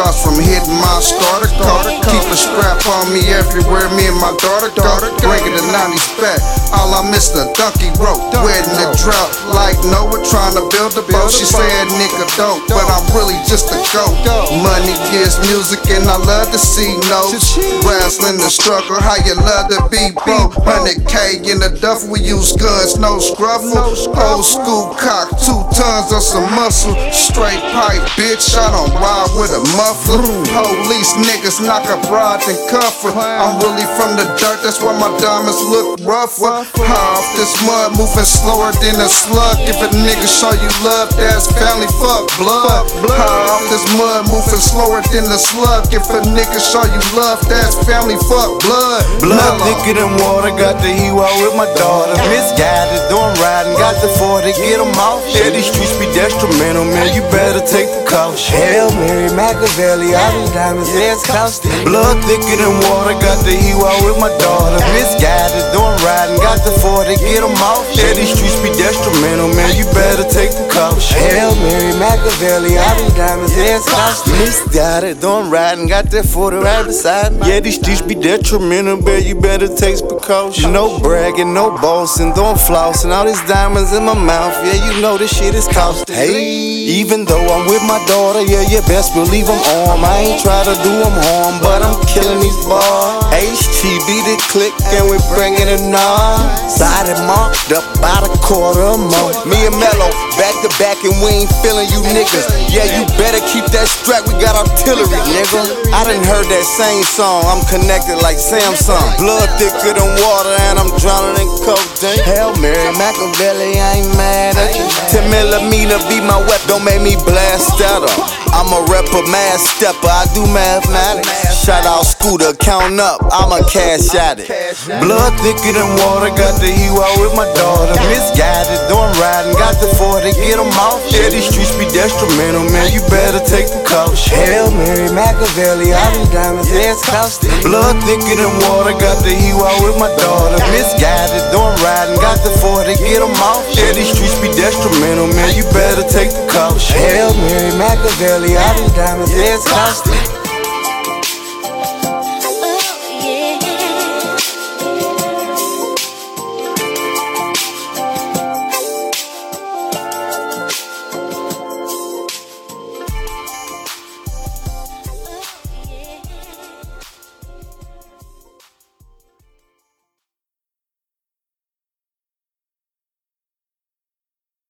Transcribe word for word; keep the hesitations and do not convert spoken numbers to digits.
shots from hitting my starter car. Keep a strap on me everywhere me and my daughter go. Bringing the nineties back, all I miss the donkey rope. Wet in the drought like Noah trying to build a boat. She said nigga dope, but I'm really just a goat. Money gives music and I love to see notes. Wrestling the struggle, how you love to be broke. one hundred K in the duffel, we use guns, no scruffle. Old school cock, two tons of some muscle. Straight pipe, bitch, I don't ride with a muffler. Police niggas knock a rod and cuff her. I'm really from the dirt, that's why my diamonds look rougher. High off this mud, moving slower than a slug. If a nigga show you love, that's family, fuck blood. High off this mud, moving slower than a slug. If a nigga show you love, that's family, fuck blood. Blood thicker than water, got the hero with my daughter. Misguided, doing riding, got the four to get them off. Yeah, these streets be detrimental, man, you better take the caution. Hail Mary, Machiavelli, all these diamonds, yeah, it's costing. Blood thicker than water, got the hero with my daughter. Misguided, doing riding, got the four to get them off. Yeah, these streets be detrimental, man, you better take the caution. Hail Mary, Machiavelli, all these diamonds, yeah, it's costing. Misguided, doing riding, got that four to right beside me. Yeah, these streets be detrimental, man, you better take precaution. No bragging, no boasting, doing flossing, all these diamonds in my mouth, yeah, you know this shit is costing. Hey, even though I'm with my daughter, yeah, you best believe I'm on. I ain't try to do them harm, but I'm killing these bars. H T B the click and we bringing it on. Body marked up by the quarter a month. Me and Mello back to back and we ain't feeling you niggas. Yeah, you better keep that strap, we got artillery, nigga. I done heard that same song, I'm connected like Samsung. Blood thicker than water and I'm drowning in cocaine. Hail Mary, Machiavelli, I ain't mad at you. ten millimeter be my weapon, don't make me blast at her. I'm a rapper, mad stepper, I do mathematics. Shout out Scooter, count up, I'm a cash addict. Blood thicker than water, got the hero with my daughter. Misguided, doing riding, got the four to get them off. Yeah, these streets be detrimental, man, you better take the caution. Hail Mary, Machiavelli, all these diamonds, yeah, it's costing. Blood thicker than water, got the hero with my daughter. Misguided, doing riding, got the four to get them off. Yeah, these streets be detrimental, man, you better take the caution. Hail Mary, Machiavelli, all these diamonds, yeah, it's costing.